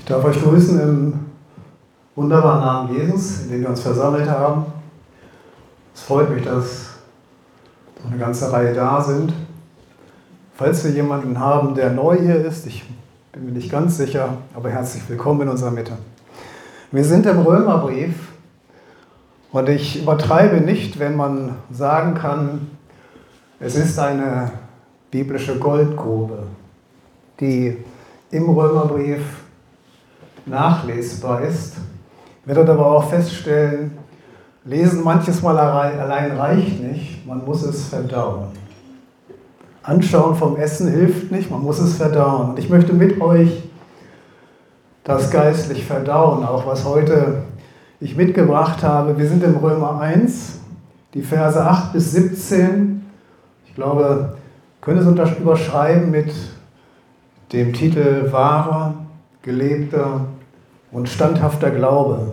Ich darf euch grüßen im wunderbaren Namen Jesus, in dem wir uns versammelt haben. Es freut mich, dass so eine ganze Reihe da sind. Falls wir jemanden haben, der neu hier ist, ich bin mir nicht ganz sicher, aber herzlich willkommen in unserer Mitte. Wir sind im Römerbrief und ich übertreibe nicht, wenn man sagen kann, es ist eine biblische Goldgrube, die im Römerbrief nachlesbar ist. Ich werde aber auch feststellen, lesen manches Mal allein reicht nicht, man muss es verdauen. Anschauen vom Essen hilft nicht, man muss es verdauen. Und ich möchte mit euch das geistlich verdauen, auch was heute ich mitgebracht habe. Wir sind im Römer 1, die Verse 8 bis 17. Ich glaube, wir können es überschreiben mit dem Titel Wahrer, gelebter und standhafter Glaube.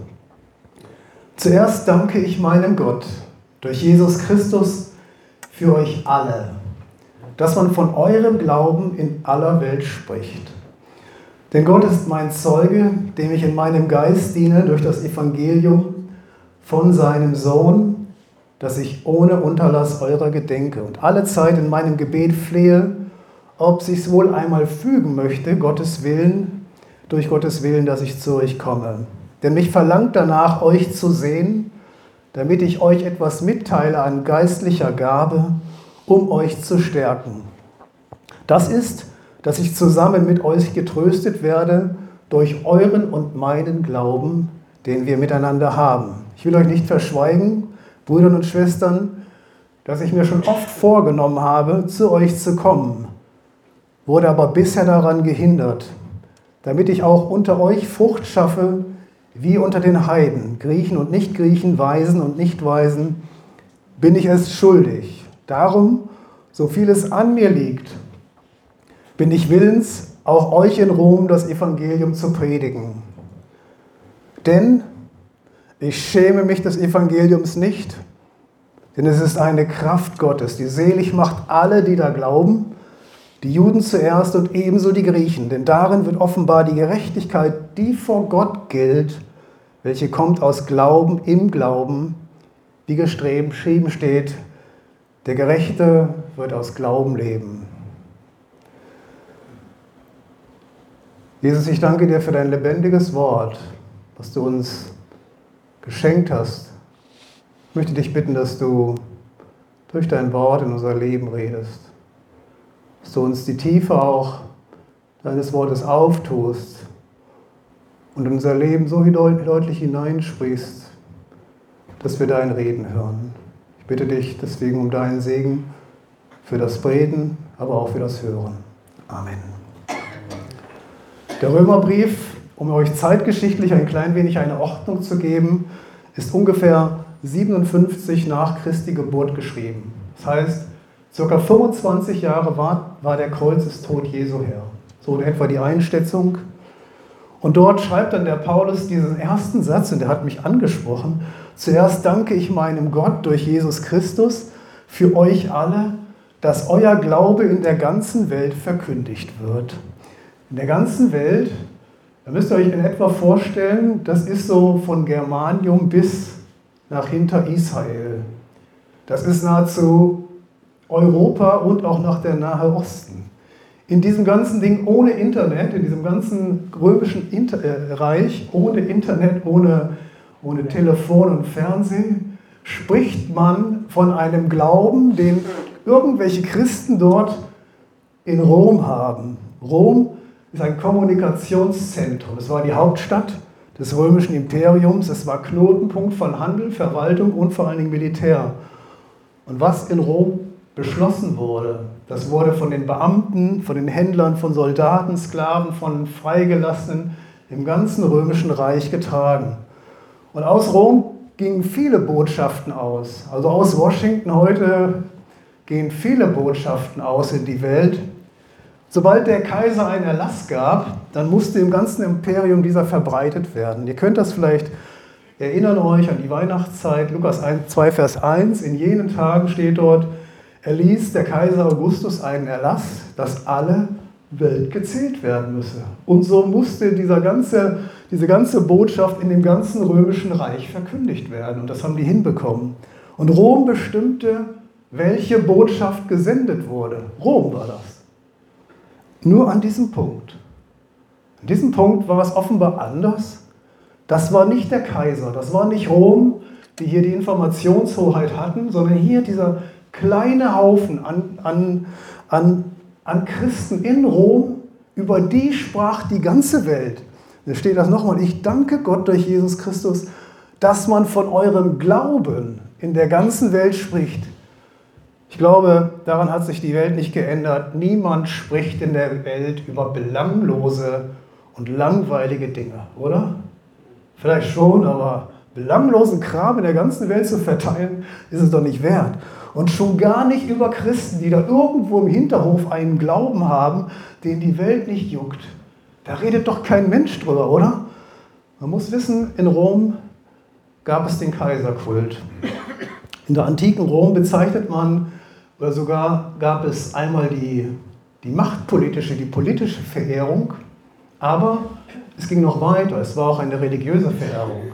Zuerst danke ich meinem Gott durch Jesus Christus für euch alle, dass man von eurem Glauben in aller Welt spricht. Denn Gott ist mein Zeuge, dem ich in meinem Geist diene durch das Evangelium von seinem Sohn, dass ich ohne Unterlass eurer gedenke und alle Zeit in meinem Gebet flehe, ob sich's wohl einmal fügen möchte, durch Gottes Willen, dass ich zu euch komme. Denn mich verlangt danach, euch zu sehen, damit ich euch etwas mitteile an geistlicher Gabe, um euch zu stärken. Das ist, dass ich zusammen mit euch getröstet werde durch euren und meinen Glauben, den wir miteinander haben. Ich will euch nicht verschweigen, Brüder und Schwestern, dass ich mir schon oft vorgenommen habe, zu euch zu kommen, wurde aber bisher daran gehindert, damit ich auch unter euch Frucht schaffe, wie unter den Heiden, Griechen und Nicht-Griechen, Weisen und Nicht-Weisen, bin ich es schuldig. Darum, so viel es an mir liegt, bin ich willens, auch euch in Rom das Evangelium zu predigen. Denn ich schäme mich des Evangeliums nicht, denn es ist eine Kraft Gottes, die selig macht alle, die da glauben, die Juden zuerst und ebenso die Griechen, denn darin wird offenbar die Gerechtigkeit, die vor Gott gilt, welche kommt aus Glauben im Glauben, wie geschrieben steht, der Gerechte wird aus Glauben leben. Jesus, ich danke dir für dein lebendiges Wort, was du uns geschenkt hast. Ich möchte dich bitten, dass du durch dein Wort in unser Leben redest. Dass du uns die Tiefe auch deines Wortes auftust und in unser Leben so deutlich hineinsprichst, dass wir dein Reden hören. Ich bitte dich deswegen um deinen Segen für das Reden, aber auch für das Hören. Amen. Der Römerbrief, um euch zeitgeschichtlich ein klein wenig eine Ordnung zu geben, ist ungefähr 57 nach Christi Geburt geschrieben. Das heißt, ca. 25 Jahre war der Kreuzestod Jesu her. So in etwa die Einschätzung. Und dort schreibt dann der Paulus diesen ersten Satz, und der hat mich angesprochen. Zuerst danke ich meinem Gott durch Jesus Christus für euch alle, dass euer Glaube in der ganzen Welt verkündigt wird. In der ganzen Welt, da müsst ihr euch in etwa vorstellen, das ist so von Germanium bis nach hinter Israel. Das ist nahezu Europa und auch nach der Nahe Osten. In diesem ganzen Ding ohne Internet, in diesem ganzen römischen Reich, ohne Internet, ohne Telefon und Fernsehen, spricht man von einem Glauben, den irgendwelche Christen dort in Rom haben. Rom ist ein Kommunikationszentrum. Es war die Hauptstadt des römischen Imperiums. Es war Knotenpunkt von Handel, Verwaltung und vor allen Dingen Militär. Und was in Rom beschlossen wurde, das wurde von den Beamten, von den Händlern, von Soldaten, Sklaven, von Freigelassenen im ganzen römischen Reich getragen. Und aus Rom gingen viele Botschaften aus. Also aus Washington heute gehen viele Botschaften aus in die Welt. Sobald der Kaiser einen Erlass gab, dann musste im ganzen Imperium dieser verbreitet werden. Ihr könnt das vielleicht erinnern euch an die Weihnachtszeit, Lukas 2, Vers 1. In jenen Tagen steht dort, erließ der Kaiser Augustus einen Erlass, dass alle Welt gezählt werden müsse. Und so musste diese ganze Botschaft in dem ganzen römischen Reich verkündigt werden. Und das haben die hinbekommen. Und Rom bestimmte, welche Botschaft gesendet wurde. Rom war das. Nur an diesem Punkt. An diesem Punkt war es offenbar anders. Das war nicht der Kaiser, das war nicht Rom, die hier die Informationshoheit hatten, sondern hier dieser kleine Haufen an Christen in Rom, über die sprach die ganze Welt. Da steht das nochmal, ich danke Gott durch Jesus Christus, dass man von eurem Glauben in der ganzen Welt spricht. Ich glaube, daran hat sich die Welt nicht geändert. Niemand spricht in der Welt über belanglose und langweilige Dinge, oder? Vielleicht schon, aber belanglosen Kram in der ganzen Welt zu verteilen, ist es doch nicht wert. Und schon gar nicht über Christen, die da irgendwo im Hinterhof einen Glauben haben, den die Welt nicht juckt. Da redet doch kein Mensch drüber, oder? Man muss wissen, in Rom gab es den Kaiserkult. In der antiken Rom bezeichnet man, oder sogar gab es einmal die machtpolitische, die politische Verehrung, aber es ging noch weiter, es war auch eine religiöse Verehrung.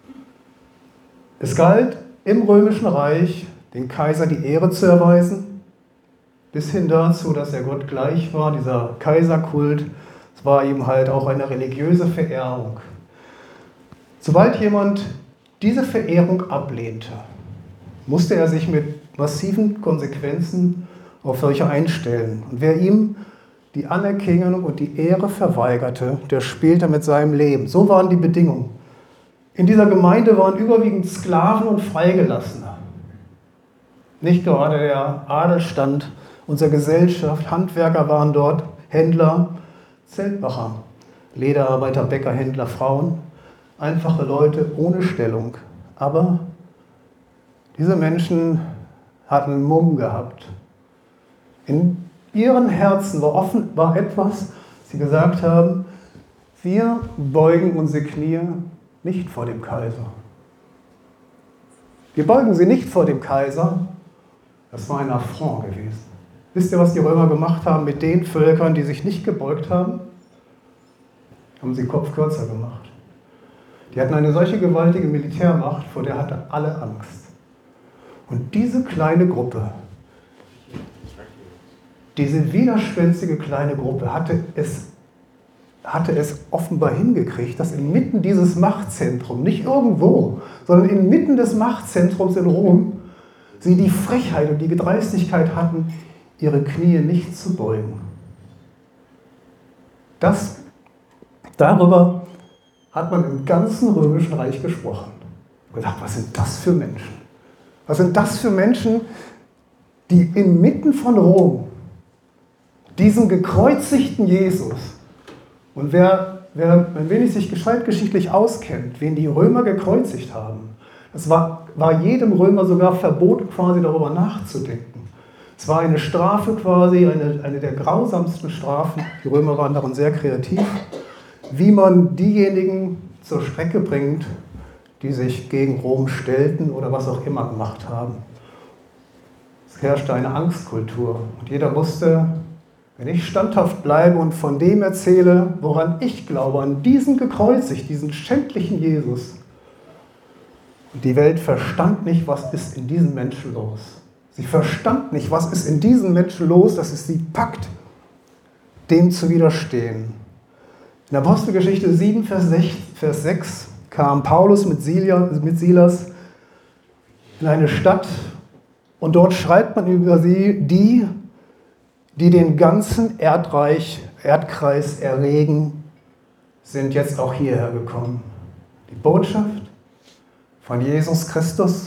Es galt im Römischen Reich, dem Kaiser die Ehre zu erweisen, bis hin dazu, dass er Gott gleich war, dieser Kaiserkult, es war ihm halt auch eine religiöse Verehrung. Sobald jemand diese Verehrung ablehnte, musste er sich mit massiven Konsequenzen auf solche einstellen. Und wer ihm die Anerkennung und die Ehre verweigerte, der spielte mit seinem Leben. So waren die Bedingungen. In dieser Gemeinde waren überwiegend Sklaven und Freigelassene. Nicht gerade der Adelstand unserer Gesellschaft, Handwerker waren dort, Händler, Zeltmacher, Lederarbeiter, Bäcker, Händler, Frauen, einfache Leute ohne Stellung. Aber diese Menschen hatten Mumm gehabt. In ihren Herzen war etwas, sie gesagt haben, wir beugen unsere Knie nicht vor dem Kaiser. Wir beugen sie nicht vor dem Kaiser. Das war ein Affront gewesen. Wisst ihr, was die Römer gemacht haben mit den Völkern, die sich nicht gebeugt haben? Haben sie den Kopf kürzer gemacht. Die hatten eine solche gewaltige Militärmacht, vor der hatte alle Angst. Und diese kleine Gruppe, diese widerspenstige kleine Gruppe hatte es offenbar hingekriegt, dass inmitten dieses Machtzentrums, nicht irgendwo, sondern inmitten des Machtzentrums in Rom, sie die Frechheit und die Dreistigkeit hatten, ihre Knie nicht zu beugen. Darüber hat man im ganzen Römischen Reich gesprochen. Und gesagt, was sind das für Menschen? Was sind das für Menschen, die inmitten von Rom, diesen gekreuzigten Jesus, und wer ein wenig sich geschichtlich auskennt, wen die Römer gekreuzigt haben, es war jedem Römer sogar verboten, quasi darüber nachzudenken. Es war eine Strafe quasi, eine der grausamsten Strafen, die Römer waren darin sehr kreativ, wie man diejenigen zur Strecke bringt, die sich gegen Rom stellten oder was auch immer gemacht haben. Es herrschte eine Angstkultur und jeder wusste, wenn ich standhaft bleibe und von dem erzähle, woran ich glaube, an diesen gekreuzigt, diesen schändlichen Jesus. Und die Welt verstand nicht, was ist in diesen Menschen los. Sie verstand nicht, was ist in diesen Menschen los, dass es sie packt, dem zu widerstehen. In der Apostelgeschichte 7, Vers 6 kam Paulus mit Silas in eine Stadt und dort schreibt man über sie, die den ganzen Erdkreis erregen, sind jetzt auch hierher gekommen. Die Botschaft von Jesus Christus,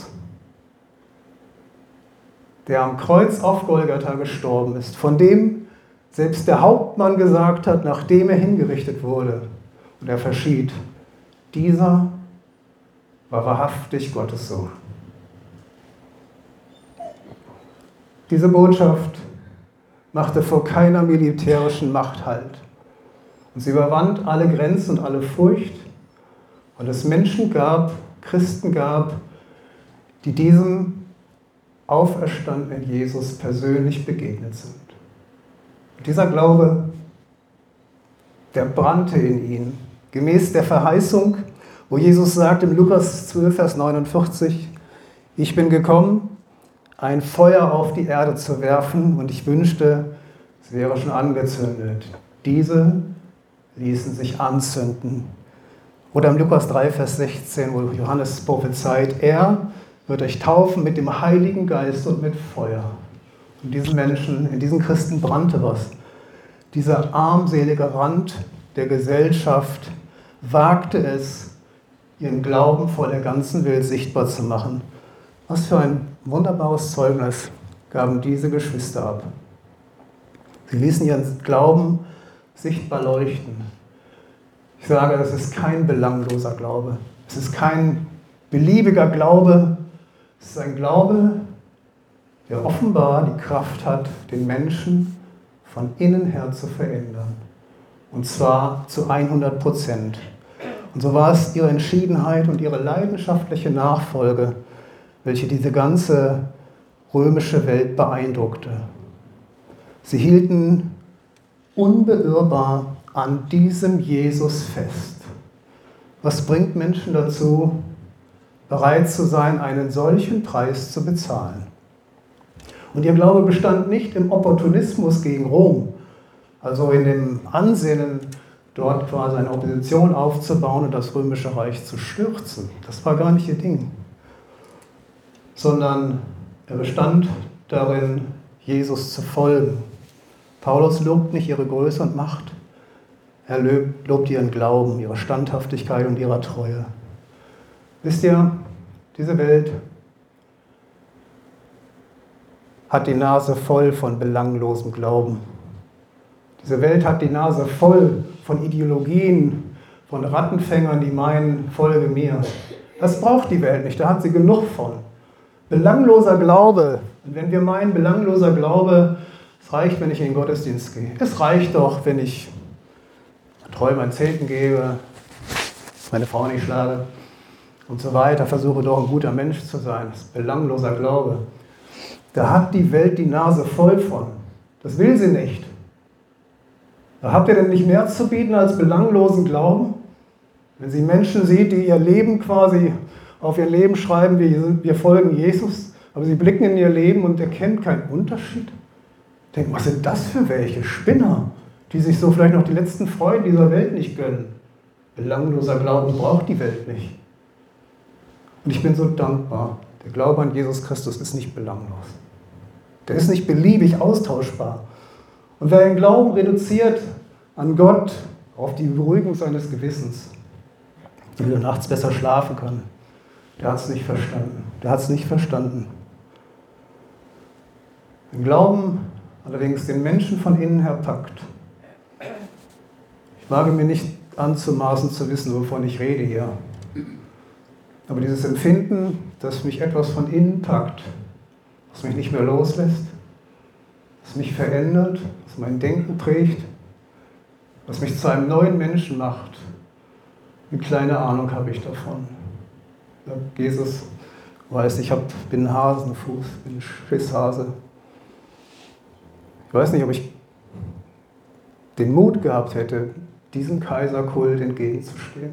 der am Kreuz auf Golgatha gestorben ist, von dem selbst der Hauptmann gesagt hat, nachdem er hingerichtet wurde und er verschied, dieser war wahrhaftig Gottes Sohn. Diese Botschaft machte vor keiner militärischen Macht Halt. Und sie überwand alle Grenzen und alle Furcht. Und es Menschen gab, Christen gab, die diesem auferstandenen Jesus persönlich begegnet sind. Und dieser Glaube der brannte in ihnen. Gemäß der Verheißung, wo Jesus sagt im Lukas 12, Vers 49, ich bin gekommen, ein Feuer auf die Erde zu werfen und ich wünschte, es wäre schon angezündet. Diese ließen sich anzünden. Oder im Lukas 3, Vers 16, wo Johannes prophezeit, er wird euch taufen mit dem Heiligen Geist und mit Feuer. Und diesen Menschen, in diesen Christen brannte was. Dieser armselige Rand der Gesellschaft wagte es, ihren Glauben vor der ganzen Welt sichtbar zu machen. Was für ein wunderbares Zeugnis gaben diese Geschwister ab. Sie ließen ihren Glauben sichtbar leuchten. Ich sage, das ist kein belangloser Glaube. Es ist kein beliebiger Glaube. Es ist ein Glaube, der offenbar die Kraft hat, den Menschen von innen her zu verändern. Und zwar zu 100%. Und so war es ihre Entschiedenheit und ihre leidenschaftliche Nachfolge, welche diese ganze römische Welt beeindruckte. Sie hielten unbeirrbar an diesem Jesus fest. Was bringt Menschen dazu, bereit zu sein, einen solchen Preis zu bezahlen? Und ihr Glaube bestand nicht im Opportunismus gegen Rom, also in dem Ansinnen, dort quasi eine Opposition aufzubauen und das römische Reich zu stürzen. Das war gar nicht ihr Ding. Sondern er bestand darin, Jesus zu folgen. Paulus lobt nicht ihre Größe und Macht, er lobt ihren Glauben, ihre Standhaftigkeit und ihre Treue. Wisst ihr, diese Welt hat die Nase voll von belanglosem Glauben. Diese Welt hat die Nase voll von Ideologien, von Rattenfängern, die meinen, folge mir. Das braucht die Welt nicht, da hat sie genug von. Belangloser Glaube, und wenn wir meinen, belangloser Glaube, es reicht, wenn ich in den Gottesdienst gehe. Es reicht doch, wenn ich treu mein Zehnten gebe, meine Frau nicht schlage und so weiter, versuche doch ein guter Mensch zu sein. Das ist belangloser Glaube. Da hat die Welt die Nase voll von. Das will sie nicht. Da habt ihr denn nicht mehr zu bieten als belanglosen Glauben? Wenn sie Menschen sieht, die ihr Leben quasi auf ihr Leben schreiben, wir folgen Jesus, aber sie blicken in ihr Leben und erkennen keinen Unterschied. Denken, was sind das für welche Spinner, die sich so vielleicht noch die letzten Freuden dieser Welt nicht gönnen. Belangloser Glauben braucht die Welt nicht. Und ich bin so dankbar. Der Glaube an Jesus Christus ist nicht belanglos. Der ist nicht beliebig austauschbar. Und wer den Glauben reduziert an Gott auf die Beruhigung seines Gewissens, die wir nachts besser schlafen können, der hat es nicht verstanden. Der hat es nicht verstanden. Den Glauben allerdings den Menschen von innen her packt. Ich wage mir nicht anzumaßen zu wissen, wovon ich rede hier. Aber dieses Empfinden, dass mich etwas von innen packt, was mich nicht mehr loslässt, was mich verändert, was mein Denken prägt, was mich zu einem neuen Menschen macht, eine kleine Ahnung habe ich davon. Jesus weiß, ich bin ein Hasenfuß, bin ein Schisshase. Ich weiß nicht, ob ich den Mut gehabt hätte, diesem Kaiserkult entgegenzustehen.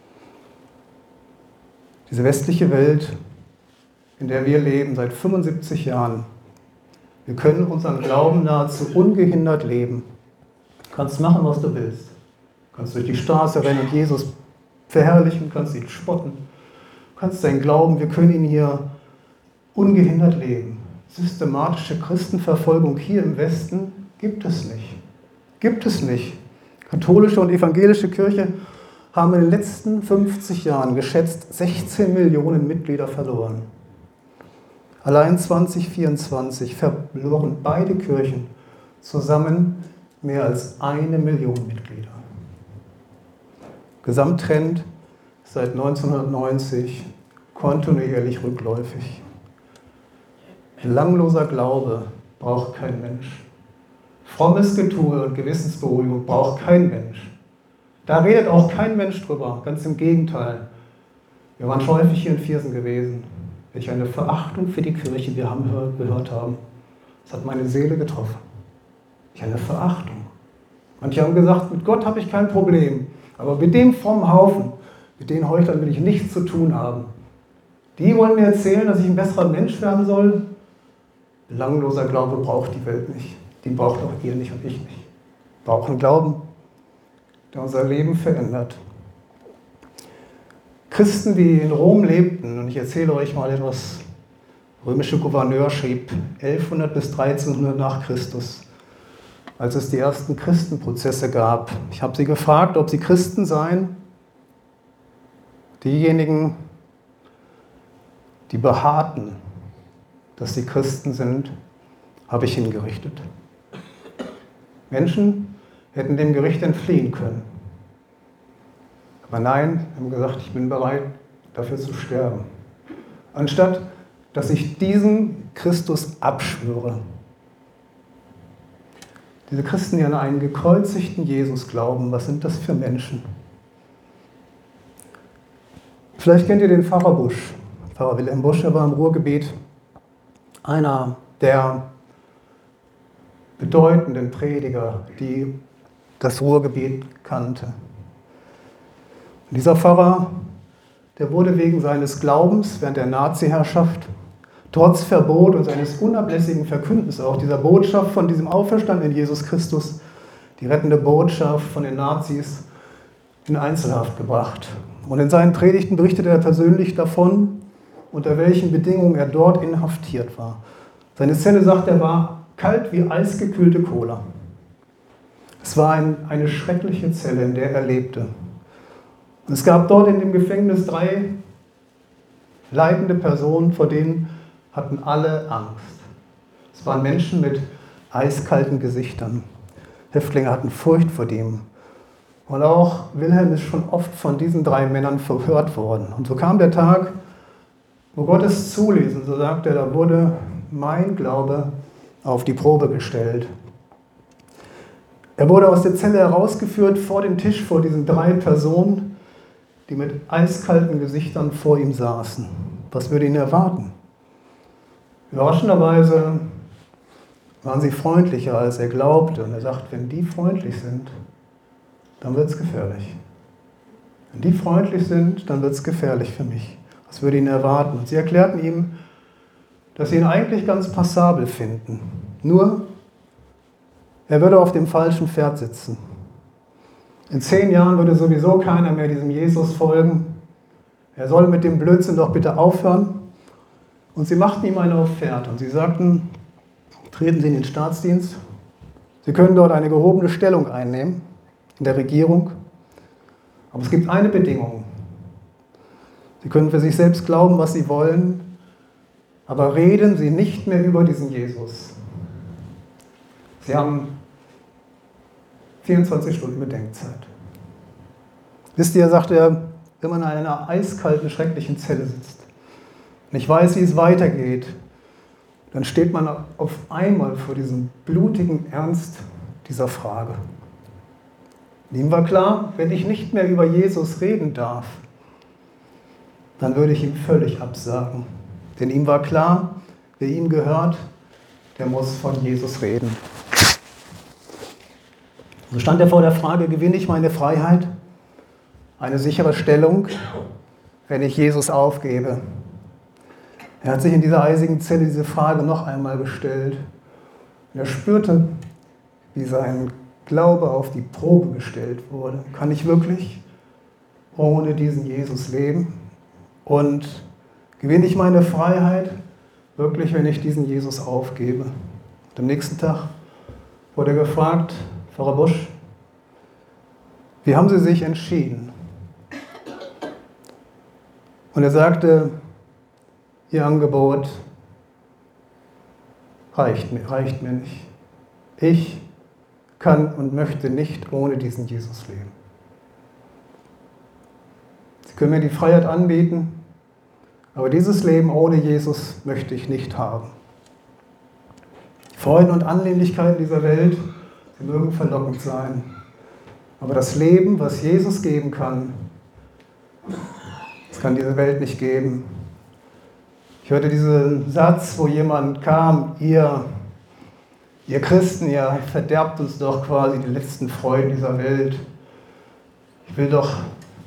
Diese westliche Welt, in der wir leben, seit 75 Jahren, wir können unseren Glauben nahezu ungehindert leben. Du kannst machen, was du willst. Du kannst durch die Straße rennen und Jesus verherrlichen, du kannst ihn spotten. Du kannst deinen Glauben, wir können ihn hier ungehindert leben. Systematische Christenverfolgung hier im Westen gibt es nicht. Gibt es nicht. Katholische und evangelische Kirche haben in den letzten 50 Jahren geschätzt 16 Millionen Mitglieder verloren. Allein 2024 verloren beide Kirchen zusammen mehr als 1 Million Mitglieder. Gesamttrend seit 1990 kontinuierlich rückläufig. Belangloser Glaube braucht kein Mensch. Frommes Getue und Gewissensberuhigung braucht kein Mensch. Da redet auch kein Mensch drüber, ganz im Gegenteil. Wir waren schon häufig hier in Viersen gewesen. Welch eine Verachtung für die Kirche wir gehört haben. Das hat meine Seele getroffen. Welch eine Verachtung. Manche haben gesagt, mit Gott habe ich kein Problem, aber mit dem frommen Haufen, mit den Heuchlern will ich nichts zu tun haben. Die wollen mir erzählen, dass ich ein besserer Mensch werden soll. Belangloser Glaube braucht die Welt nicht. Den braucht auch ihr nicht und ich nicht. Wir brauchen Glauben, der unser Leben verändert. Christen, die in Rom lebten, und ich erzähle euch mal etwas, der römische Gouverneur schrieb 1100 bis 1300 nach Christus, als es die ersten Christenprozesse gab. Ich habe sie gefragt, ob sie Christen seien. Diejenigen, die beharrten, dass sie Christen sind, habe ich hingerichtet. Menschen hätten dem Gericht entfliehen können. Aber nein, haben gesagt, ich bin bereit, dafür zu sterben. Anstatt, dass ich diesen Christus abschwöre. Diese Christen, die an einen gekreuzigten Jesus glauben, was sind das für Menschen? Vielleicht kennt ihr den Pfarrer Busch. Pfarrer Wilhelm Busch, er war im Ruhrgebiet einer der bedeutenden Prediger, die das Ruhrgebiet kannte. Und dieser Pfarrer, der wurde wegen seines Glaubens während der Nazi-Herrschaft, trotz Verbot und seines unablässigen Verkündens auch dieser Botschaft von diesem auferstandenen Jesus Christus, die rettende Botschaft von den Nazis, in Einzelhaft gebracht. Und in seinen Predigten berichtet er persönlich davon, unter welchen Bedingungen er dort inhaftiert war. Seine Zelle, sagt er, war kalt wie eisgekühlte Cola. Es war eine schreckliche Zelle, in der er lebte. Und es gab dort in dem Gefängnis 3 leidende Personen, vor denen hatten alle Angst. Es waren Menschen mit eiskalten Gesichtern. Häftlinge hatten Furcht vor dem. Und auch Wilhelm ist schon oft von diesen 3 Männern verhört worden. Und so kam der Tag, wo Gott es zuließ. Und so sagt er, da wurde mein Glaube auf die Probe gestellt. Er wurde aus der Zelle herausgeführt vor den Tisch, vor diesen 3 Personen, die mit eiskalten Gesichtern vor ihm saßen. Was würde ihn erwarten? Überraschenderweise waren sie freundlicher, als er glaubte. Und er sagt, wenn die freundlich sind, dann wird es gefährlich. Wenn die freundlich sind, dann wird es gefährlich für mich. Was würde ihn erwarten? Und sie erklärten ihm, dass sie ihn eigentlich ganz passabel finden. Nur, er würde auf dem falschen Pferd sitzen. In 10 Jahren würde sowieso keiner mehr diesem Jesus folgen. Er soll mit dem Blödsinn doch bitte aufhören. Und sie machten ihm eine Offerte und sie sagten, treten Sie in den Staatsdienst. Sie können dort eine gehobene Stellung einnehmen in der Regierung. Aber es gibt eine Bedingung. Sie können für sich selbst glauben, was Sie wollen, aber reden Sie nicht mehr über diesen Jesus. Sie haben 24 Stunden Bedenkzeit. Wisst ihr, sagt er, wenn man in einer eiskalten, schrecklichen Zelle sitzt und ich weiß, wie es weitergeht, dann steht man auf einmal vor diesem blutigen Ernst dieser Frage. Und ihm war klar, wenn ich nicht mehr über Jesus reden darf, dann würde ich ihm völlig absagen. Denn ihm war klar, wer ihm gehört, der muss von Jesus reden. So stand er vor der Frage, gewinne ich meine Freiheit, eine sichere Stellung, wenn ich Jesus aufgebe? Er hat sich in dieser eisigen Zelle diese Frage noch einmal gestellt. Und er spürte, wie sein Glaube auf die Probe gestellt wurde. Kann ich wirklich ohne diesen Jesus leben? Und gewinne ich meine Freiheit wirklich, wenn ich diesen Jesus aufgebe? Und am nächsten Tag wurde er gefragt, Pfarrer Busch, wie haben Sie sich entschieden? Und er sagte, Ihr Angebot reicht mir nicht. Ich kann und möchte nicht ohne diesen Jesus leben. Sie können mir die Freiheit anbieten, aber dieses Leben ohne Jesus möchte ich nicht haben. Die Freuden und Annehmlichkeiten dieser Welt, sie mögen verlockend sein, aber das Leben, was Jesus geben kann, das kann diese Welt nicht geben. Ich hörte diesen Satz, wo jemand kam, ihr Ihr Christen, ihr verderbt uns doch quasi die letzten Freuden dieser Welt. Ich will doch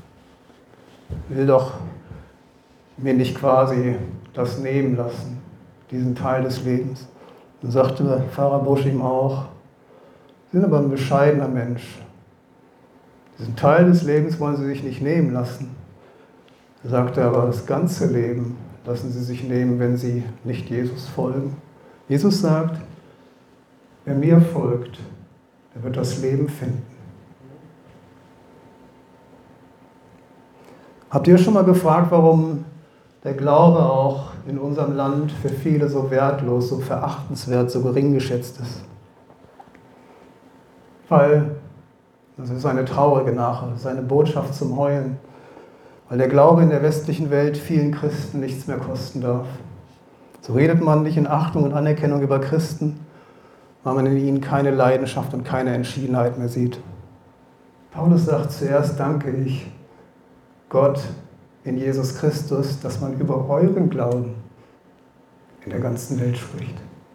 mir nicht quasi das nehmen lassen, diesen Teil des Lebens. Und sagte Pfarrer Busch ihm auch, Sie sind aber ein bescheidener Mensch. Diesen Teil des Lebens wollen Sie sich nicht nehmen lassen. Er sagte aber, das ganze Leben lassen Sie sich nehmen, wenn Sie nicht Jesus folgen. Jesus sagt, wer mir folgt, der wird das Leben finden. Habt ihr schon mal gefragt, warum der Glaube auch in unserem Land für viele so wertlos, so verachtenswert, so gering geschätzt ist? Weil, das ist eine traurige Nachricht, das ist eine Botschaft zum Heulen, weil der Glaube in der westlichen Welt vielen Christen nichts mehr kosten darf. So redet man nicht in Achtung und Anerkennung über Christen, weil man in ihnen keine Leidenschaft und keine Entschiedenheit mehr sieht. Paulus sagt zuerst, danke ich Gott in Jesus Christus, dass man über euren Glauben in der ganzen Welt spricht.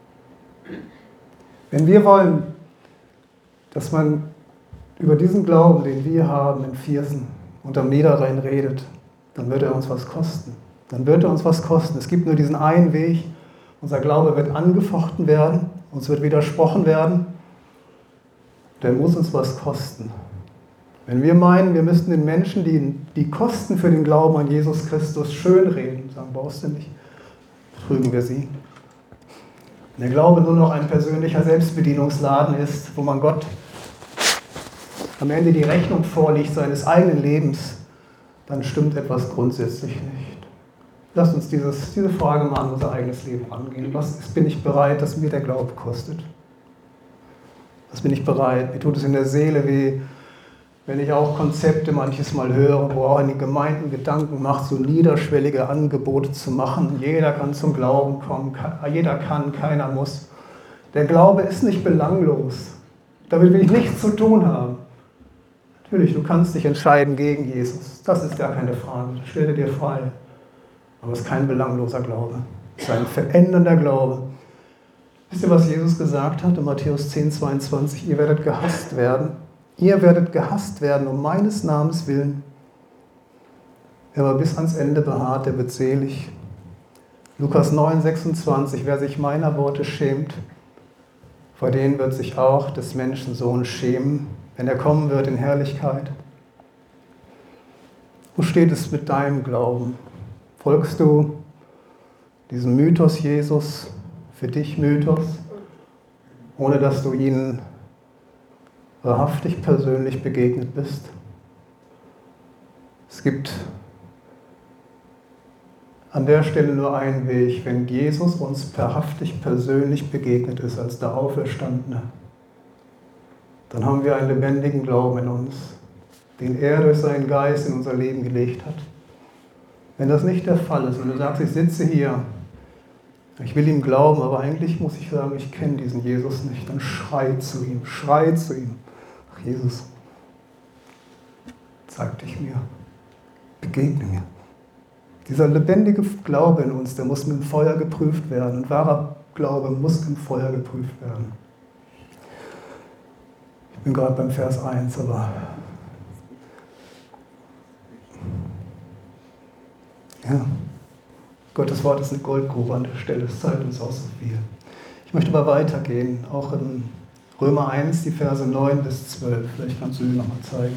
Wenn wir wollen, dass man über diesen Glauben, den wir haben in Viersen und am Niederrhein redet, dann wird er uns was kosten. Dann wird er uns was kosten. Es gibt nur diesen einen Weg. Unser Glaube wird angefochten werden, uns wird widersprochen werden. Der muss uns was kosten. Wenn wir meinen, wir müssten den Menschen die Kosten für den Glauben an Jesus Christus schönreden, sagen, brauchst du nicht, trügen wir sie. Wenn der Glaube nur noch ein persönlicher Selbstbedienungsladen ist, wo man Gott am Ende die Rechnung vorliegt seines eigenen Lebens, dann stimmt etwas grundsätzlich nicht. Lasst uns diese Frage mal an unser eigenes Leben angehen. Was bin ich bereit, dass mir der Glaube kostet? Was bin ich bereit? Mir tut es in der Seele weh, wenn ich auch Konzepte manches Mal höre, wo auch in den Gemeinden Gedanken macht, so niederschwellige Angebote zu machen. Jeder kann zum Glauben kommen, jeder kann, keiner muss. Der Glaube ist nicht belanglos. Damit will ich nichts zu tun haben. Natürlich, du kannst dich entscheiden gegen Jesus. Das ist gar keine Frage. Stell dir frei. Aber es ist kein belangloser Glaube. Es ist ein verändernder Glaube. Wisst ihr, was Jesus gesagt hat in Matthäus 10,22? Ihr werdet gehasst werden. Ihr werdet gehasst werden um meines Namens willen. Wer aber bis ans Ende beharrt, der wird selig. Lukas 9,26. Wer sich meiner Worte schämt, vor denen wird sich auch des Menschensohn schämen, wenn er kommen wird in Herrlichkeit. Wo steht es mit deinem Glauben? Folgst du diesem Mythos Jesus, für dich Mythos, ohne dass du ihnen wahrhaftig persönlich begegnet bist? Es gibt an der Stelle nur einen Weg, wenn Jesus uns wahrhaftig persönlich begegnet ist als der Auferstandene. Dann haben wir einen lebendigen Glauben in uns, den er durch seinen Geist in unser Leben gelegt hat. Wenn das nicht der Fall ist und du sagst, ich sitze hier, ich will ihm glauben, aber eigentlich muss ich sagen, ich kenne diesen Jesus nicht, dann schrei zu ihm. Ach Jesus, zeig dich mir, begegne mir. Dieser lebendige Glaube in uns, der muss mit dem Feuer geprüft werden. Und wahrer Glaube muss im Feuer geprüft werden. Ich bin gerade beim Vers 1, aber ja, Gottes Wort ist eine Goldgrube an der Stelle, es zeigt uns auch so viel. Ich möchte aber weitergehen, auch in Römer 1, die Verse 9 bis 12. Vielleicht kannst du die nochmal zeigen.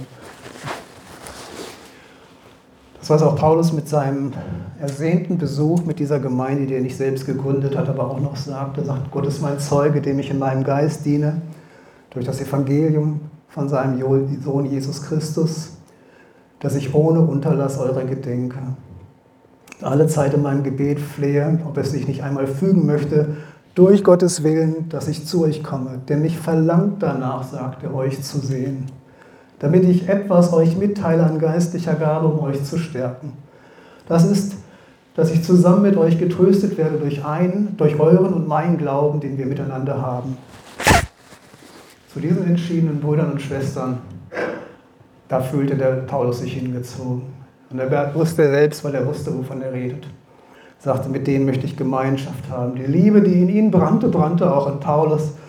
Das was auch Paulus mit seinem ersehnten Besuch mit dieser Gemeinde, die er nicht selbst gegründet hat, aber auch noch sagt, er sagt, Gott ist mein Zeuge, dem ich in meinem Geist diene, durch das Evangelium von seinem Sohn Jesus Christus, dass ich ohne Unterlass eurer gedenke. Alle Zeit in meinem Gebet flehe, ob es sich nicht einmal fügen möchte, durch Gottes Willen, dass ich zu euch komme. Denn mich verlangt danach, sagt er, euch zu sehen, damit ich etwas euch mitteile an geistlicher Gabe, um euch zu stärken. Das ist, dass ich zusammen mit euch getröstet werde durch euren und meinen Glauben, den wir miteinander haben. Zu diesen entschiedenen Brüdern und Schwestern, da fühlte der Paulus sich hingezogen. Und er wusste selbst, weil er wusste, wovon er redet. Er sagte, mit denen möchte ich Gemeinschaft haben. Die Liebe, die in ihnen brannte auch in Paulus.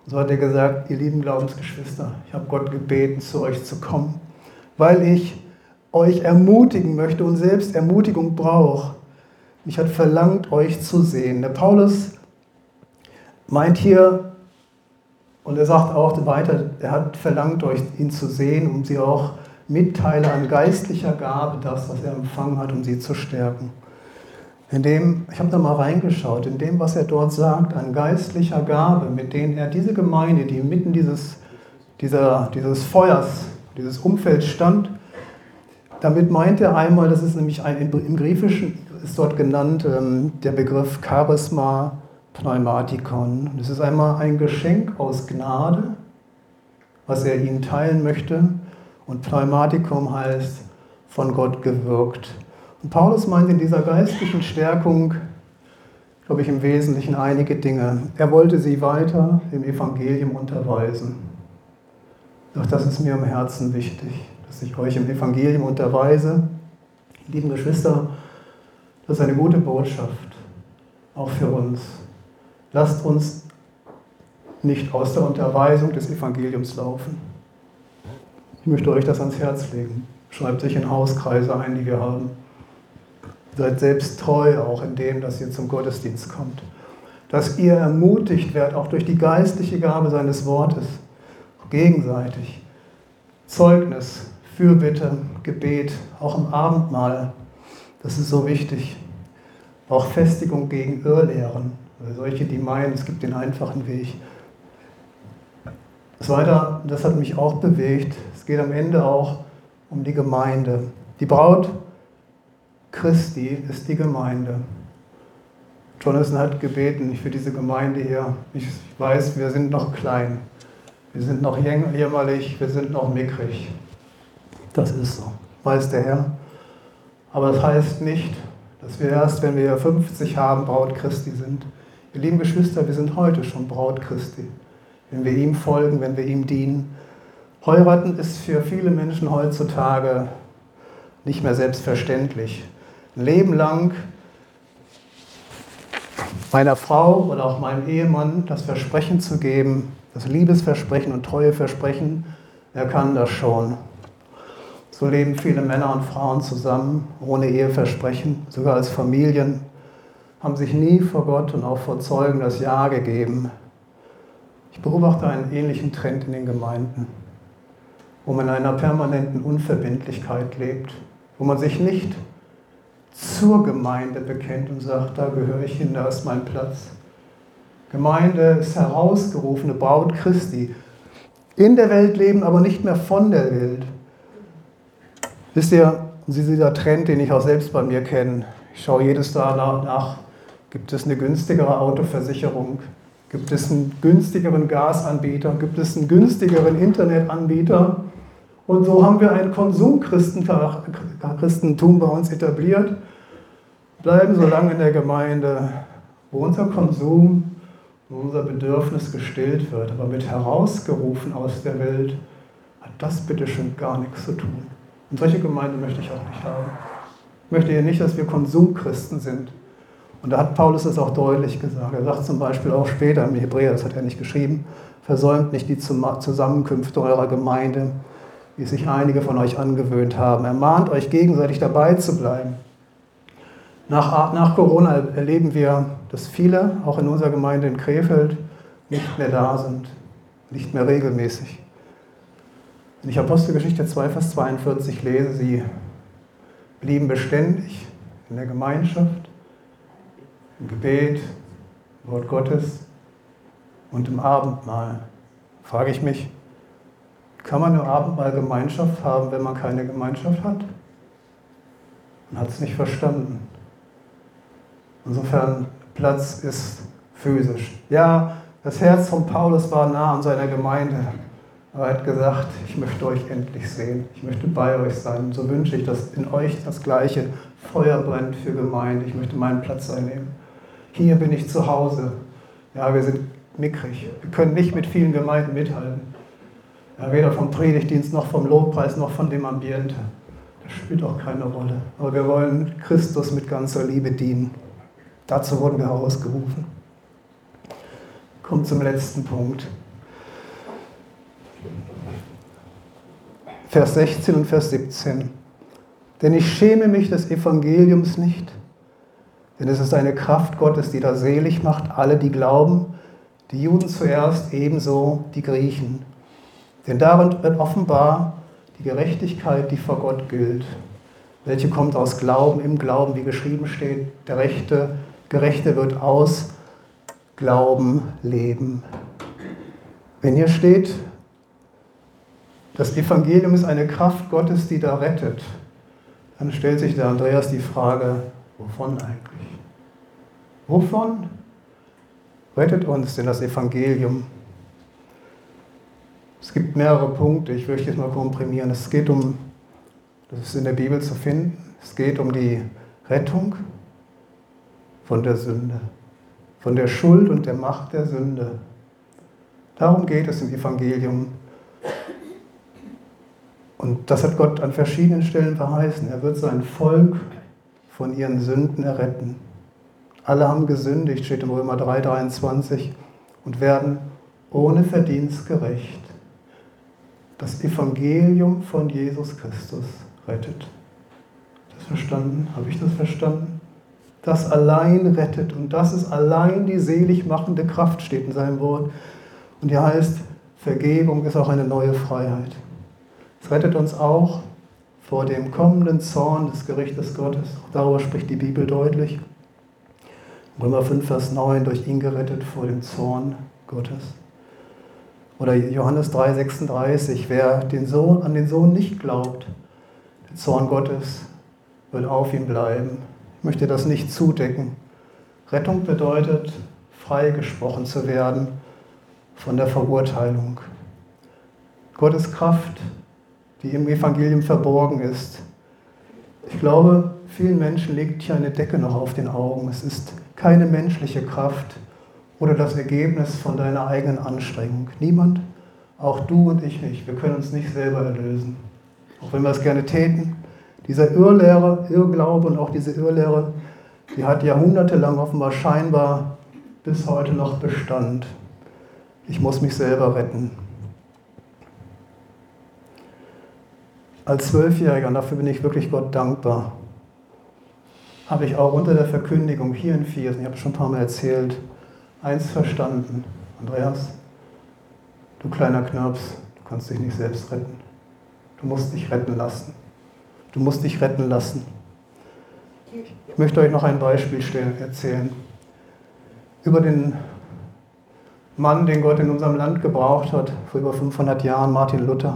So hat er gesagt, ihr lieben Glaubensgeschwister, ich habe Gott gebeten, zu euch zu kommen, weil ich euch ermutigen möchte und selbst Ermutigung brauche. Mich hat verlangt, euch zu sehen. Der Paulus meint hier, und er sagt auch weiter, er hat verlangt, euch ihn zu sehen, um sie auch mitteile an geistlicher Gabe, das, was er empfangen hat, um sie zu stärken. Ich habe da mal reingeschaut, in dem, was er dort sagt, an geistlicher Gabe, mit denen er diese Gemeinde, die inmitten dieses Feuers, dieses Umfelds stand, damit meint er einmal, das ist nämlich im Griechischen ist dort genannt, der Begriff Charisma Pneumatikon. Das ist einmal ein Geschenk aus Gnade, was er ihnen teilen möchte, und Pneumatikum heißt von Gott gewirkt. Und Paulus meint in dieser geistlichen Stärkung, glaube ich, im Wesentlichen einige Dinge. Er wollte sie weiter im Evangelium unterweisen. Doch das ist mir am Herzen wichtig, dass ich euch im Evangelium unterweise. Lieben Geschwister, das ist eine gute Botschaft, auch für uns. Lasst uns nicht aus der Unterweisung des Evangeliums laufen. Ich möchte euch das ans Herz legen. Schreibt euch in Hauskreise ein, die wir haben. Seid selbst treu auch in dem, dass ihr zum Gottesdienst kommt. Dass ihr ermutigt werdet, auch durch die geistliche Gabe seines Wortes, gegenseitig. Zeugnis, Fürbitte, Gebet, auch im Abendmahl. Das ist so wichtig. Auch Festigung gegen Irrlehren. Oder solche, die meinen, es gibt den einfachen Weg. Das Weiter, das hat mich auch bewegt. Es geht am Ende auch um die Gemeinde. Die Braut Christi ist die Gemeinde. Jonathan hat gebeten für diese Gemeinde hier. Ich weiß, wir sind noch klein. Wir sind noch jämmerlich, wir sind noch mickrig. Das ist so, weiß der Herr. Aber das heißt nicht, dass wir erst, wenn wir 50 haben, Braut Christi sind. Ihr lieben Geschwister, wir sind heute schon Braut Christi. Wenn wir ihm folgen, wenn wir ihm dienen. Heiraten ist für viele Menschen heutzutage nicht mehr selbstverständlich. Ein Leben lang meiner Frau oder auch meinem Ehemann das Versprechen zu geben, das Liebesversprechen und Treueversprechen, er kann das schon. So leben viele Männer und Frauen zusammen, ohne Eheversprechen, sogar als Familien, haben sich nie vor Gott und auch vor Zeugen das Ja gegeben. Ich beobachte einen ähnlichen Trend in den Gemeinden, wo man in einer permanenten Unverbindlichkeit lebt, wo man sich nicht zur Gemeinde bekennt und sagt, da gehöre ich hin, da ist mein Platz. Gemeinde ist herausgerufene Braut Christi. In der Welt leben, aber nicht mehr von der Welt. Wisst ihr, dieser Trend, den ich auch selbst bei mir kenne, ich schaue jedes Jahr nach, gibt es eine günstigere Autoversicherung? Gibt es einen günstigeren Gasanbieter? Gibt es einen günstigeren Internetanbieter? Und so haben wir ein Konsumchristentum bei uns etabliert, bleiben so lange in der Gemeinde, wo unser Konsum, wo unser Bedürfnis gestillt wird, aber mit herausgerufen aus der Welt, hat das bitte schon gar nichts zu tun. Und solche Gemeinde möchte ich auch nicht haben. Ich möchte hier nicht, dass wir Konsumchristen sind. Und da hat Paulus es auch deutlich gesagt. Er sagt zum Beispiel auch später im Hebräer, das hat er nicht geschrieben, versäumt nicht die Zusammenkünfte eurer Gemeinde, wie sich einige von euch angewöhnt haben. Ermahnt euch gegenseitig dabei zu bleiben. Nach Corona erleben wir, dass viele, auch in unserer Gemeinde in Krefeld, nicht mehr da sind, nicht mehr regelmäßig. Wenn ich Apostelgeschichte 2, Vers 42 lese, sie blieben beständig in der Gemeinschaft, im Gebet, im Wort Gottes und im Abendmahl. Frage ich mich, kann man im Abendmahl Gemeinschaft haben, wenn man keine Gemeinschaft hat? Man hat es nicht verstanden. Insofern, Platz ist physisch. Ja, das Herz von Paulus war nah an seiner Gemeinde. Aber er hat gesagt, ich möchte euch endlich sehen. Ich möchte bei euch sein. Und so wünsche ich, dass in euch das gleiche Feuer brennt für Gemeinde. Ich möchte meinen Platz einnehmen. Hier bin ich zu Hause. Ja, wir sind mickrig. Wir können nicht mit vielen Gemeinden mithalten. Ja, weder vom Predigtdienst noch vom Lobpreis noch von dem Ambiente. Das spielt auch keine Rolle. Aber wir wollen Christus mit ganzer Liebe dienen. Dazu wurden wir herausgerufen. Kommt zum letzten Punkt. Vers 16 und Vers 17. Denn ich schäme mich des Evangeliums nicht, denn es ist eine Kraft Gottes, die da selig macht, alle, die glauben, die Juden zuerst, ebenso die Griechen. Denn darin wird offenbar die Gerechtigkeit, die vor Gott gilt, welche kommt aus Glauben, im Glauben, wie geschrieben steht, der Gerechte wird aus Glauben leben. Wenn hier steht, das Evangelium ist eine Kraft Gottes, die da rettet, dann stellt sich der Andreas die Frage, wovon eigentlich? Wovon rettet uns denn das Evangelium? Es gibt mehrere Punkte, ich möchte es mal komprimieren. Es geht um, das ist in der Bibel zu finden, es geht um die Rettung von der Sünde, von der Schuld und der Macht der Sünde. Darum geht es im Evangelium. Und das hat Gott an verschiedenen Stellen verheißen. Er wird sein Volk von ihren Sünden erretten. Alle haben gesündigt, steht im Römer 3,23, und werden ohne Verdienst gerecht. Das Evangelium von Jesus Christus rettet. Das verstanden? Habe ich das verstanden? Das allein rettet und das ist allein die selig machende Kraft, steht in seinem Wort. Und hier heißt, Vergebung ist auch eine neue Freiheit. Es rettet uns auch vor dem kommenden Zorn des Gerichtes Gottes. Auch darüber spricht die Bibel deutlich. Römer 5, Vers 9, durch ihn gerettet vor dem Zorn Gottes. Oder Johannes 3, 36, wer an den Sohn nicht glaubt, der Zorn Gottes wird auf ihm bleiben. Ich möchte das nicht zudecken. Rettung bedeutet, freigesprochen zu werden von der Verurteilung. Gottes Kraft, die im Evangelium verborgen ist. Ich glaube, vielen Menschen liegt hier eine Decke noch auf den Augen. Es ist keine menschliche Kraft oder das Ergebnis von deiner eigenen Anstrengung. Niemand, auch du und ich nicht. Wir können uns nicht selber erlösen. Auch wenn wir es gerne täten. Dieser Irrglaube und auch diese Irrlehre, die hat jahrhundertelang offenbar scheinbar bis heute noch Bestand. Ich muss mich selber retten. Als 12-Jähriger, und dafür bin ich wirklich Gott dankbar, habe ich auch unter der Verkündigung hier in Viersen, ich habe es schon ein paar Mal erzählt, eins verstanden. Andreas, du kleiner Knirps, du kannst dich nicht selbst retten. Du musst dich retten lassen. Du musst dich retten lassen. Ich möchte euch noch ein Beispiel erzählen. Über den Mann, den Gott in unserem Land gebraucht hat, vor über 500 Jahren, Martin Luther.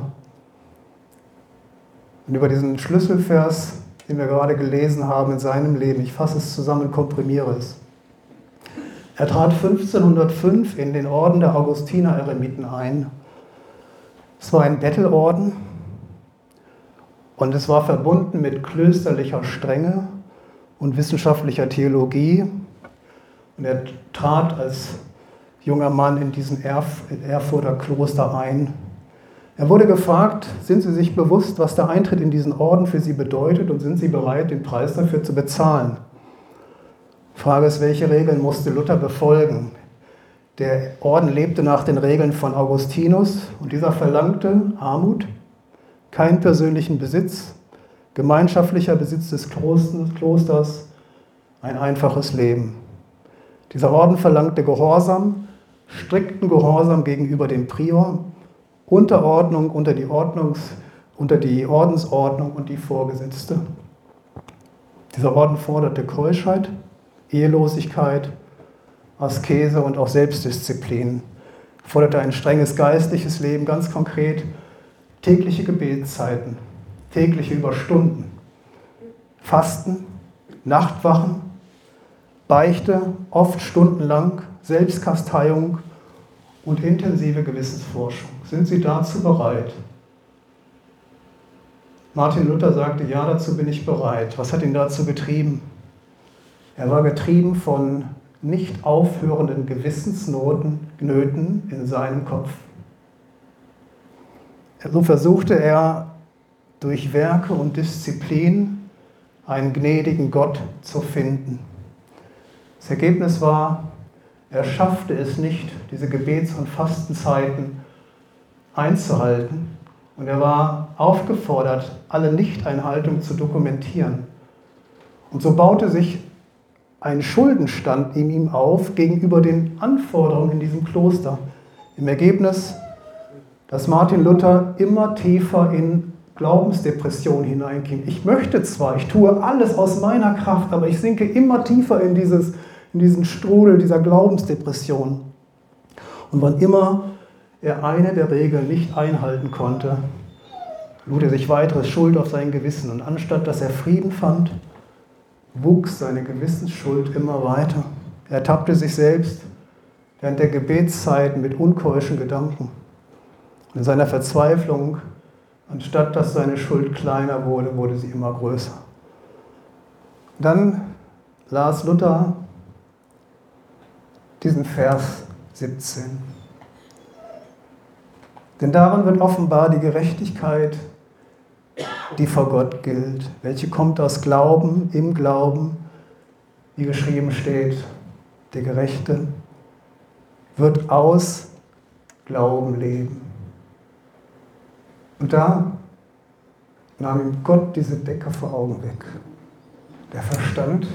Und über diesen Schlüsselvers, den wir gerade gelesen haben in seinem Leben, ich fasse es zusammen, komprimiere es. Er trat 1505 in den Orden der Augustiner-Eremiten ein. Es war ein Bettelorden und es war verbunden mit klösterlicher Strenge und wissenschaftlicher Theologie. Und er trat als junger Mann in diesen Erfurter Kloster ein. Er wurde gefragt, sind Sie sich bewusst, was der Eintritt in diesen Orden für Sie bedeutet und sind Sie bereit, den Preis dafür zu bezahlen? Die Frage ist, welche Regeln musste Luther befolgen? Der Orden lebte nach den Regeln von Augustinus und dieser verlangte Armut, keinen persönlichen Besitz, gemeinschaftlicher Besitz des Klosters, ein einfaches Leben. Dieser Orden verlangte Gehorsam, strikten Gehorsam gegenüber dem Prior, Unterordnung unter die Ordensordnung und die Vorgesetzte. Dieser Orden forderte Keuschheit, Ehelosigkeit, Askese und auch Selbstdisziplin. Forderte ein strenges geistliches Leben, ganz konkret tägliche Gebetszeiten, tägliche Überstunden, Fasten, Nachtwachen, Beichte, oft stundenlang, Selbstkasteiung und intensive Gewissensforschung. Sind Sie dazu bereit? Martin Luther sagte, ja, dazu bin ich bereit. Was hat ihn dazu getrieben? Er war getrieben von nicht aufhörenden Gewissensnöten in seinem Kopf. So versuchte er, durch Werke und Disziplin einen gnädigen Gott zu finden. Das Ergebnis war, er schaffte es nicht, diese Gebets- und Fastenzeiten einzuhalten. Und er war aufgefordert, alle Nichteinhaltung zu dokumentieren. Und so baute sich ein Schuldenstand in ihm auf gegenüber den Anforderungen in diesem Kloster. Im Ergebnis, dass Martin Luther immer tiefer in Glaubensdepression hineinkam. Ich möchte zwar, ich tue alles aus meiner Kraft, aber ich sinke immer tiefer in diesen Strudel dieser Glaubensdepression. Und wann immer er eine der Regeln nicht einhalten konnte, lud er sich weiteres Schuld auf sein Gewissen. Und anstatt dass er Frieden fand, wuchs seine Gewissensschuld immer weiter. Er ertappte sich selbst während der Gebetszeiten mit unkeuschen Gedanken. Und in seiner Verzweiflung, anstatt dass seine Schuld kleiner wurde, wurde sie immer größer. Dann las Luther diesen Vers 17. Denn darin wird offenbar die Gerechtigkeit, die vor Gott gilt, welche kommt aus Glauben, im Glauben, wie geschrieben steht, der Gerechte wird aus Glauben leben. Und da nahm ihm Gott diese Decke vor Augen weg. Der Verstand,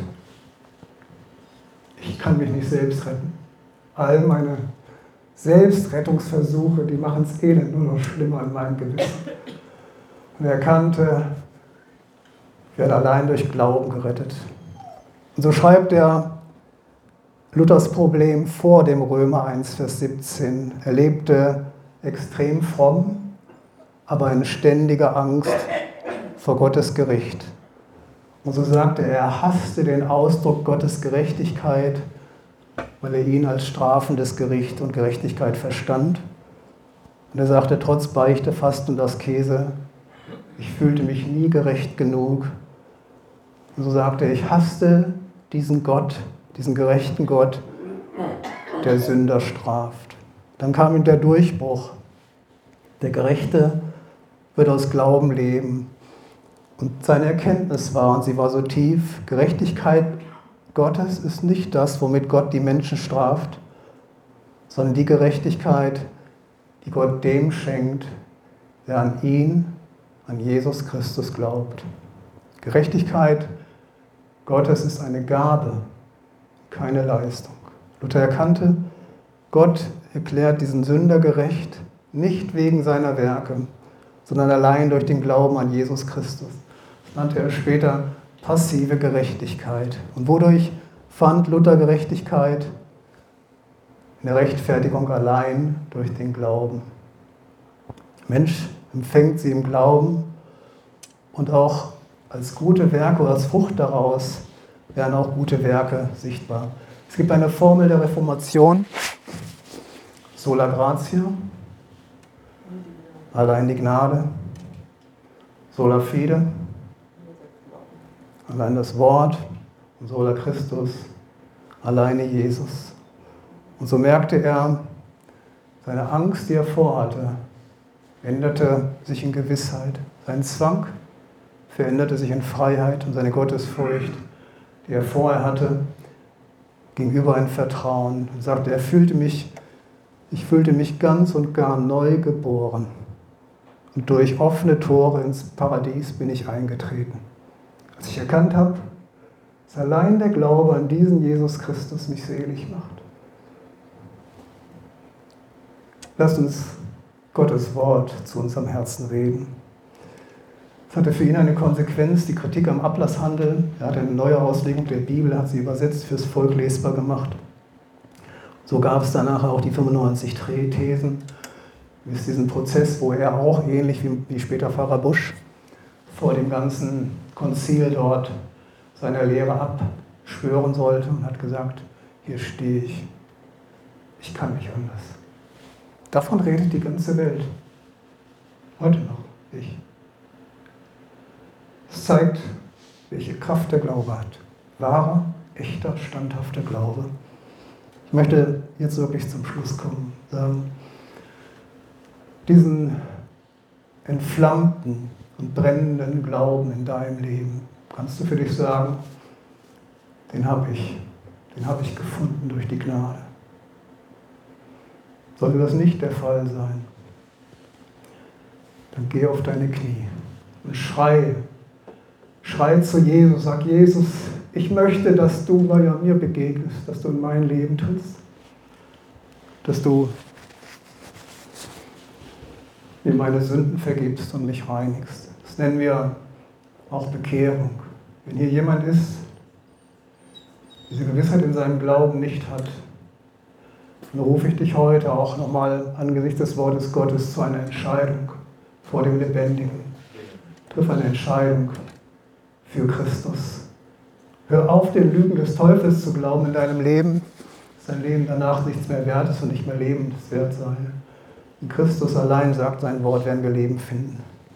ich kann mich nicht selbst retten. All meine Selbstrettungsversuche, die machen das Elend nur noch schlimmer in meinem Gewissen. Und er erkannte, ich werde allein durch Glauben gerettet. Und so schreibt er Luthers Problem vor dem Römer 1, Vers 17. Er lebte extrem fromm, aber in ständiger Angst vor Gottes Gericht. Und so sagte er, er hasste den Ausdruck Gottes Gerechtigkeit, weil er ihn als strafendes Gericht und Gerechtigkeit verstand. Und er sagte, trotz Beichte, Fasten und Askese, ich fühlte mich nie gerecht genug. Und so sagte er, ich hasste diesen Gott, diesen gerechten Gott, der Sünder straft. Dann kam ihm der Durchbruch. Der Gerechte wird aus Glauben leben. Und seine Erkenntnis war, und sie war so tief, Gerechtigkeit Gottes ist nicht das, womit Gott die Menschen straft, sondern die Gerechtigkeit, die Gott dem schenkt, der an ihn, an Jesus Christus glaubt. Gerechtigkeit Gottes ist eine Gabe, keine Leistung. Luther erkannte, Gott erklärt diesen Sünder gerecht, nicht wegen seiner Werke, sondern allein durch den Glauben an Jesus Christus. Das nannte er später passive Gerechtigkeit. Und wodurch fand Luther Gerechtigkeit? In der Rechtfertigung allein durch den Glauben. Mensch empfängt sie im Glauben und auch als gute Werke oder als Frucht daraus werden auch gute Werke sichtbar. Es gibt eine Formel der Reformation, sola gratia, allein die Gnade, sola fide, allein das Wort, und sola Christus, alleine Jesus. Und so merkte er, seine Angst, die er vorhatte, änderte sich in Gewissheit. Sein Zwang veränderte sich in Freiheit und seine Gottesfurcht, die er vorher hatte, ging über in Vertrauen. Er sagte, ich fühlte mich ganz und gar neu geboren. Und durch offene Tore ins Paradies bin ich eingetreten. Als ich erkannt habe, dass allein der Glaube an diesen Jesus Christus mich selig macht. Lasst uns Gottes Wort zu unserem Herzen reden. Es hatte für ihn eine Konsequenz, die Kritik am Ablasshandel. Er hat eine neue Auslegung der Bibel, hat sie übersetzt, fürs Volk lesbar gemacht. So gab es danach auch die 95 Thesen. Ist diesen Prozess, wo er auch ähnlich wie später Pfarrer Busch vor dem ganzen Konzil dort seiner Lehre abschwören sollte und hat gesagt, hier stehe ich, ich kann nicht anders. Davon redet die ganze Welt. Heute noch, ich. Es zeigt, welche Kraft der Glaube hat. Wahrer, echter, standhafter Glaube. Ich möchte jetzt wirklich zum Schluss kommen. Diesen entflammten und brennenden Glauben in deinem Leben, kannst du für dich sagen, den habe ich gefunden durch die Gnade. Sollte das nicht der Fall sein, dann geh auf deine Knie und schrei zu Jesus, sag Jesus, ich möchte, dass du mir begegnest, dass du in mein Leben trittst, dass du mir meine Sünden vergibst und mich reinigst. Das nennen wir auch Bekehrung. Wenn hier jemand ist, diese Gewissheit in seinem Glauben nicht hat, dann rufe ich dich heute auch nochmal angesichts des Wortes Gottes zu einer Entscheidung vor dem Lebendigen. Triff eine Entscheidung für Christus. Hör auf, den Lügen des Teufels zu glauben in deinem Leben, dass dein Leben danach nichts mehr wert ist und nicht mehr lebenswert sei. In Christus allein, sagt sein Wort, werden wir Leben finden.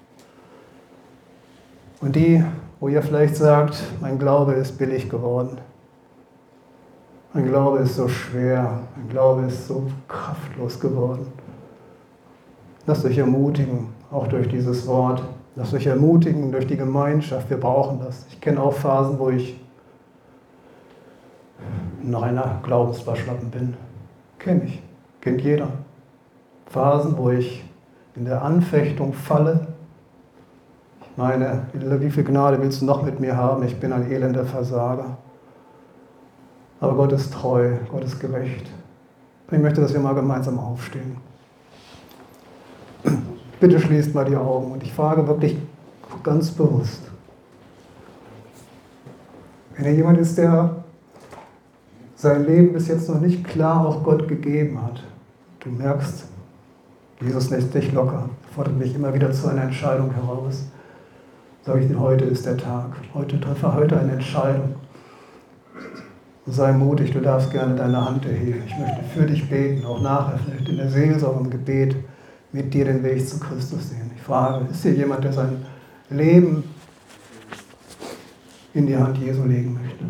Und die, wo ihr vielleicht sagt, mein Glaube ist billig geworden, mein Glaube ist so schwer, mein Glaube ist so kraftlos geworden. Lasst euch ermutigen, auch durch dieses Wort. Lasst euch ermutigen durch die Gemeinschaft, wir brauchen das. Ich kenne auch Phasen, wo ich ein reiner Glaubenswaschlappen bin. Kenne ich, kennt jeder. Phasen, wo ich in der Anfechtung falle. Ich meine, wie viel Gnade willst du noch mit mir haben? Ich bin ein elender Versager. Aber Gott ist treu, Gott ist gerecht. Ich möchte, dass wir mal gemeinsam aufstehen. Bitte schließt mal die Augen und ich frage wirklich ganz bewusst, wenn hier jemand ist, der sein Leben bis jetzt noch nicht klar auch Gott gegeben hat, du merkst, Jesus lässt dich locker, fordert mich immer wieder zu einer Entscheidung heraus, sage ich dir, heute ist der Tag, treffe heute eine Entscheidung. Sei mutig, du darfst gerne deine Hand erheben. Ich möchte für dich beten, auch nachher, vielleicht in der Seelsorge, im Gebet, mit dir den Weg zu Christus sehen. Ich frage, ist hier jemand, der sein Leben in die Hand Jesu legen möchte?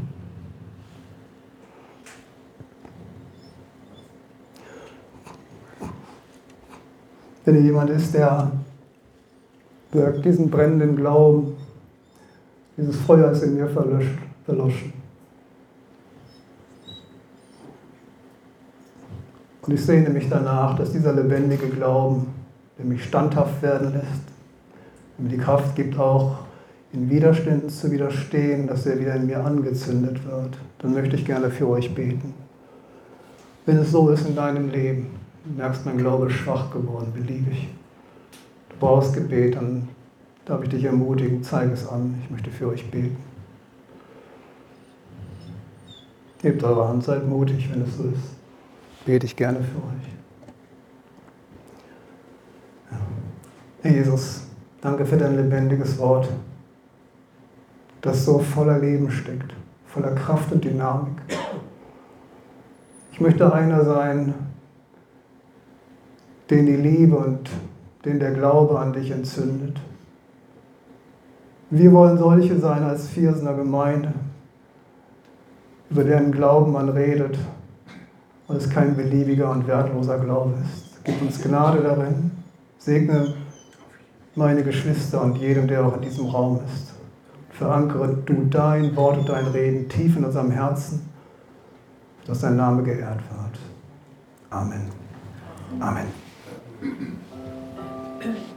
Wenn hier jemand ist, der wirkt diesen brennenden Glauben, dieses Feuer ist in mir verloschen. Und ich sehne mich danach, dass dieser lebendige Glauben, der mich standhaft werden lässt, der mir die Kraft gibt, auch in Widerständen zu widerstehen, dass er wieder in mir angezündet wird, dann möchte ich gerne für euch beten. Wenn es so ist in deinem Leben, du merkst, mein Glaube ist schwach geworden, beliebig. Du brauchst Gebet, dann darf ich dich ermutigen, zeige es an, ich möchte für euch beten. Hebt eure Hand, seid mutig, wenn es so ist. Bete ich gerne für euch. Ja. Herr Jesus, danke für dein lebendiges Wort, das so voller Leben steckt, voller Kraft und Dynamik. Ich möchte einer sein, den die Liebe und den der Glaube an dich entzündet. Wir wollen solche sein als Viersener Gemeinde, über deren Glauben man redet, weil es kein beliebiger und wertloser Glaube ist. Gib uns Gnade darin. Segne meine Geschwister und jedem, der auch in diesem Raum ist. Verankere du dein Wort und dein Reden tief in unserem Herzen, dass dein Name geehrt wird. Amen. Amen.